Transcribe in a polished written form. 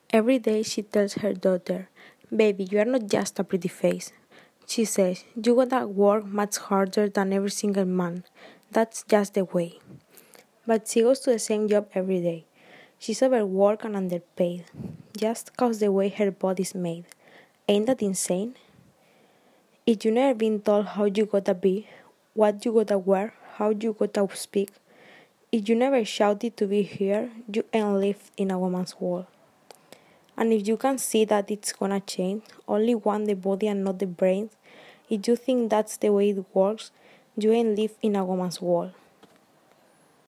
Every day she tells her daughter, "Baby, you are not just a pretty face." She says, "You gotta work much harder than every single man. That's just the way." But she goes to the same job every day. She's overworked and underpaid, just cause the way her body's made. Ain't that insane? If you never been told how you gotta be, what you gotta wear, how you gotta speak, if you never shouted to be here, you ain't lived in a woman's world. And if you can see that it's gonna change, only want the body and not the brain, if you think that's the way it works, you ain't live in a woman's world.